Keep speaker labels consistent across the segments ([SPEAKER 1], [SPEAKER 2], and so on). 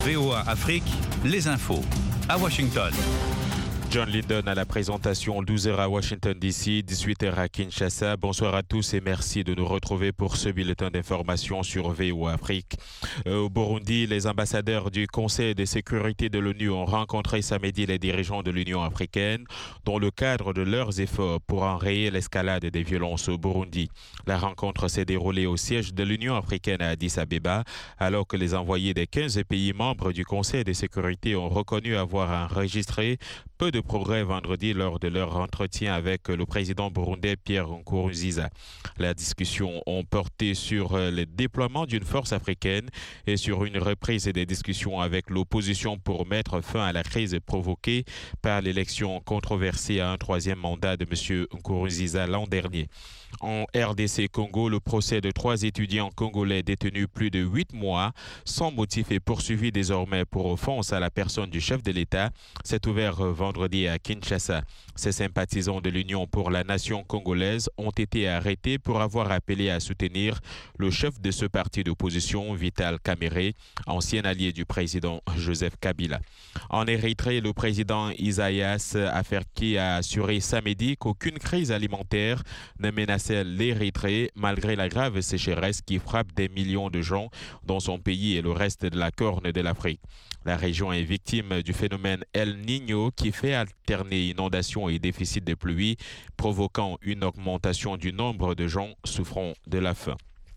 [SPEAKER 1] VOA Afrique, les infos. À Washington.
[SPEAKER 2] John Linden à la présentation, 12h à Washington DC, 18h à Kinshasa. Bonsoir à tous et merci de nous retrouver pour ce bulletin d'information sur VOA Afrique. Au Burundi, les ambassadeurs du Conseil de sécurité de l'ONU ont rencontré samedi les dirigeants de l'Union africaine dans le cadre de leurs efforts pour enrayer l'escalade des violences au Burundi. La rencontre s'est déroulée au siège de l'Union africaine à Addis Abeba, alors que les envoyés des 15 pays membres du Conseil de sécurité ont reconnu avoir enregistré peu de progrès vendredi lors de leur entretien avec le président burundais Pierre Nkurunziza. La discussion ont porté sur le déploiement d'une force africaine et sur une reprise des discussions avec l'opposition pour mettre fin à la crise provoquée par l'élection controversée à un troisième mandat de M. Nkurunziza l'an dernier. En RDC Congo, le procès de 3 étudiants congolais détenus plus de 8 mois sans motif et poursuivis désormais pour offense à la personne du chef de l'État s'est ouvert vendredi à Kinshasa. Ces sympathisants de l'Union pour la nation congolaise ont été arrêtés pour avoir appelé à soutenir le chef de ce parti d'opposition, Vital Kamerhe, ancien allié du président Joseph Kabila. En Érythrée, le président Isaias Afwerki a assuré samedi qu'aucune crise alimentaire ne menaçait l'Érythrée malgré la grave sécheresse qui frappe des millions de gens dans son pays et le reste de la Corne de l'Afrique. La région est victime du phénomène El Niño qui fait alterner inondations et déficit de pluie, provoquant une augmentation du nombre de gens souffrant de la faim.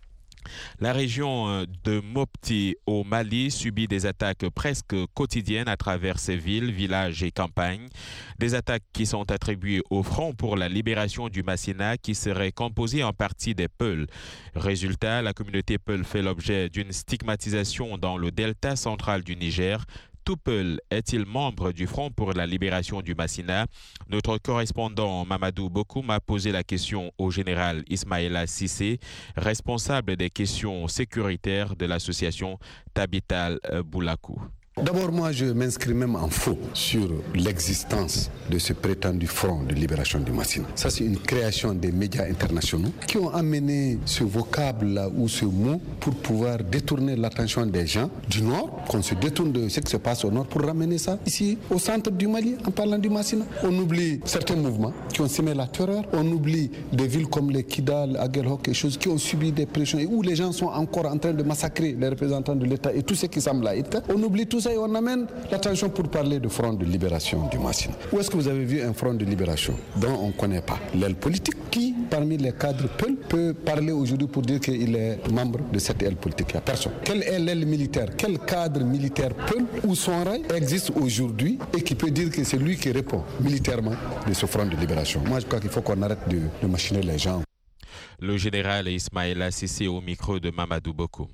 [SPEAKER 2] La région de Mopti au Mali subit des attaques presque quotidiennes à travers ses villes, villages et campagnes. Des attaques qui sont attribuées au Front pour la libération du Massina qui serait composé en partie des Peuls. Résultat, la communauté Peul fait l'objet d'une stigmatisation dans le delta central du Niger. Tout Peul est-il membre du Front pour la libération du Massina? Notre correspondant Mamadou Bokoum a posé la question au général Ismaïla Cissé, responsable des questions sécuritaires de l'association Tabital Boulakou.
[SPEAKER 3] D'abord, moi, je m'inscris même en faux sur l'existence de ce prétendu front de libération du Massina. Ça, c'est une création des médias internationaux qui ont amené ce vocable-là ou ce mot pour pouvoir détourner l'attention des gens du Nord, qu'on se détourne de ce qui se passe au Nord pour ramener ça ici au centre du Mali en parlant du Massina. On oublie certains mouvements qui ont semé la terreur. On oublie des villes comme les Kidal, Aguelhok et choses qui ont subi des pressions et où les gens sont encore en train de massacrer les représentants de l'État et tout ce qui semble être. On oublie tout ça et on amène l'attention pour parler de front de libération du Massina. Où est-ce que vous avez vu un front de libération dont on ne connaît pas l'aile politique? Qui, parmi les cadres Peul, peut parler aujourd'hui pour dire qu'il est membre de cette aile politique? Il n'y a personne. Quelle est l'aile militaire? Quel cadre militaire Peul ou son rail existe aujourd'hui et qui peut dire que c'est lui qui répond militairement de ce front de libération? Moi, je crois qu'il faut qu'on arrête de machiner les gens.
[SPEAKER 2] Le général Ismaïla Cissé au micro de Mamadou Bokoum.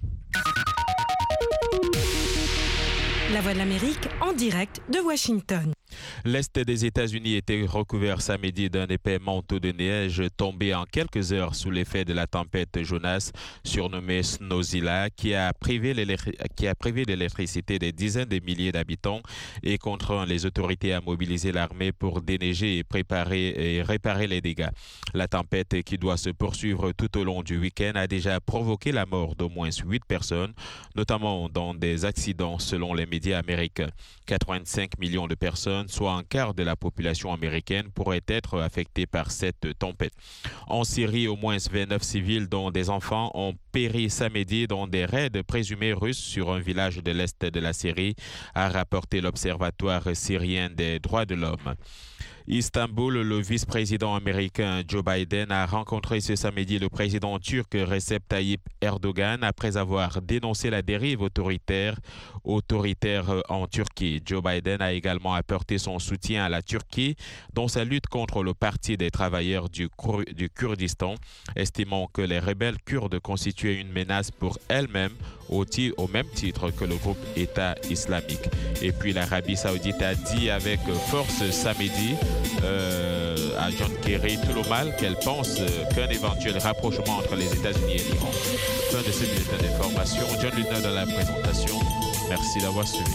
[SPEAKER 4] La Voix de l'Amérique en direct de Washington.
[SPEAKER 2] L'Est des États-Unis était recouvert samedi d'un épais manteau de neige tombé en quelques heures sous l'effet de la tempête Jonas, surnommée Snowzilla, qui a privé l'électricité des dizaines de milliers d'habitants et contraint les autorités à mobiliser l'armée pour déneiger et réparer les dégâts. La tempête, qui doit se poursuivre tout au long du week-end, a déjà provoqué la mort d'au moins 8 personnes, notamment dans des accidents selon les médias américains. 85 millions de personnes, soit un quart de la population américaine, pourraient être affectées par cette tempête. En Syrie, au moins 29 civils, dont des enfants, ont péri samedi dans des raids présumés russes sur un village de l'Est de la Syrie, a rapporté l'Observatoire syrien des droits de l'homme. Istanbul, le vice-président américain Joe Biden a rencontré ce samedi le président turc Recep Tayyip Erdogan après avoir dénoncé la dérive autoritaire en Turquie. Joe Biden a également apporté son soutien à la Turquie dans sa lutte contre le Parti des travailleurs du Kurdistan, estimant que les rebelles kurdes constituaient une menace pour elles-mêmes au même titre que le groupe État islamique. Et puis l'Arabie saoudite a dit avec force samedi à John Kerry tout le mal qu'elle pense qu'un éventuel rapprochement entre les États-Unis et l'Iran. Fin de ce bulletin d'information. John Linden dans la présentation. Merci d'avoir suivi.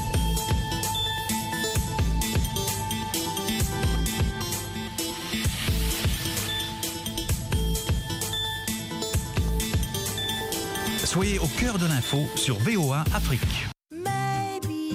[SPEAKER 1] Soyez au cœur de l'info sur VOA Afrique.